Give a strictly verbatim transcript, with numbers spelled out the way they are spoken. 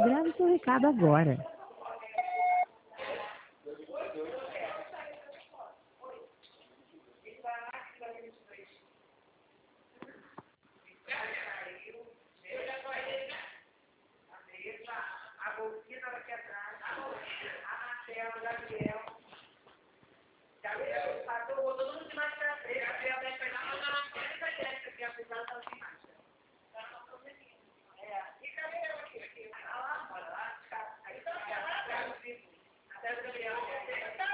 Grave seu recado agora. A bolsinha estava aqui atrás, a Marcela, o Gabriel. Gabriel passou, botou todo mundo de máscara preta. Gabriel deve pegar, mas ela não quer essa Jéssica aqui, apesar de estar sem máscara. É, e cadê eu aqui? Aqui, lá, lá, lá. Aí tá, até o Gabriel.